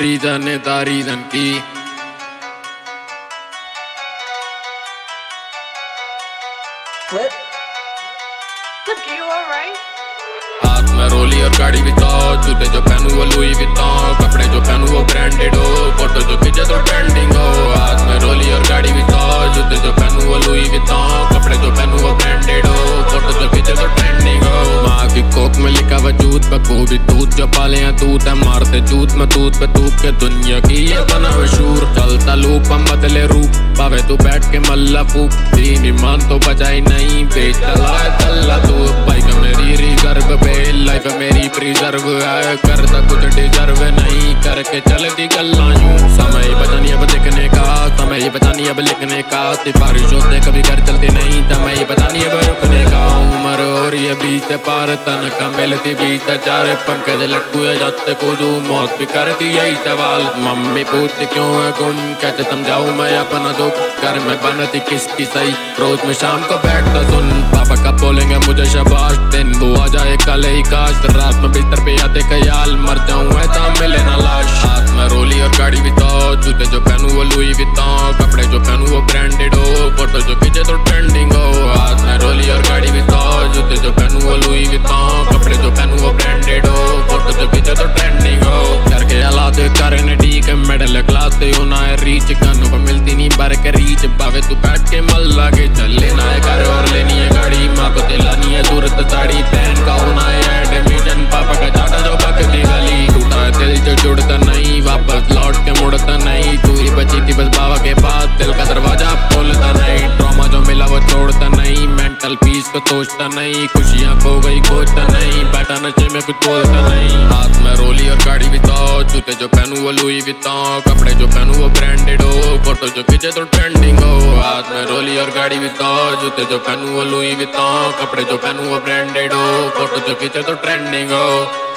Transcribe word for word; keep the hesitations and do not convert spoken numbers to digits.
Reason है दा reason की। Flip. Flip, you alright? हाथ में रोली और गाड़ी भी तो, जूते जो पहनू वो लुई विटॉन, कपड़े जो पहनू वो ब्रांडेड हो, फोटो जो खींचे तो ट्रेंडिंग हो। हाथ में रोली और गाड़ी भी तो, जूते जो पहनू वो लुई विटॉन, कपड़े जो पहनू वो ब्रांडेड हो, फोटो जो खींचे तो ट्रेंडिंग हो। माँ की कोक में लिखा वजूद पे को भी दूध जो पाले हैं दूध है, मारते जूत में दूध पे तूप के दुनिया की ये बना मशहूर। चलता लूप हम बदले रूप, पावे तू बैठ के मल्ला फूक, तीन ईमान तो बचाई नहीं, बेच तला तल्ला तू। बाइक मेरी रिजर्व पे, लाइफ मेरी प्रिजर्व है, करता कुछ डिजर्व नहीं, करके चलती गल्ला यूं। समय बचा नहीं अब देखने का, समय बचा नहीं अब लिखने का, सिफारिश होते कभी घर चलते नहीं, समय बचा नहीं अब रुकने का। उम्र और ये बीच पार तन का मिलती बीच चार, पंकज लट्टू है जाते कूदू, मौत भी करती यही सवाल। मम्मी पूछती क्यों है गुम, कैसे समझाऊं मैं अपना दुख, घर में बनती किसकी सही, रोज में शाम को बैठता सुन। पापा कब बोलेंगे मुझे शाबाश, दिन वो आ जाए कल ही काश, रात में बिस्तर पे आते ख्याल, मर जाऊं ऐसा मिले ना लाश। हाथ में रोली और गाड़ी भी तो, जूते जो पहनू वो लुई विटॉन, कपड़े जो पहनू वो ब्रांडेड हो, फोटो जो खींचे तो ट्रेंडिंग हो। हाथ में रोली और गाड़ी भी तो, जूते जो पहनू वो लुई विटॉन, कपड़े जो पहनू वो ब्रांडेड हो, फोटो जो खींचे तो ट्रेंडिंग हो। घर के हालात करने ठीक है, मेडल क्लास से होना है रीच, कानों को मिलती नहीं बार के रीच, बावे तू बैठ के मल लागे चल लेना है घर और लेनी है गाड़ी, माँ को दिलानी है सूरत साड़ी, बहन का होना है एडमिशन, पापा का चाटा जो बकती गली, टूटा है दिल जो जुड़ता नहीं, वापस लौट के मुड़ता नहीं, तू ही बची थी बस बाबा के पास, दिल का दरवाजा खोलता नहीं, ट्रॉमा जो मिला वो छोड़ता नहीं, मेंटल पीस को सोचता नहीं, खुशियाँ खो गई खोजता नहीं, बैठा नशे में कुछ बोलता नहीं। हाथ में रोली और गाड़ी भी तो, जूते जो पहनू वो लुई विटॉन, कपड़े जो पहनू वो ब्रांडेड हो, फोटो जो खींचे तो ट्रेंडिंग हो। हाथ में रोली और गाड़ी भी तो, जूते जो पहनू वो लुई विटॉन, कपड़े जो पहनू वो ब्रांडेड हो, फोटो जो खींचे तो ट्रेंडिंग हो।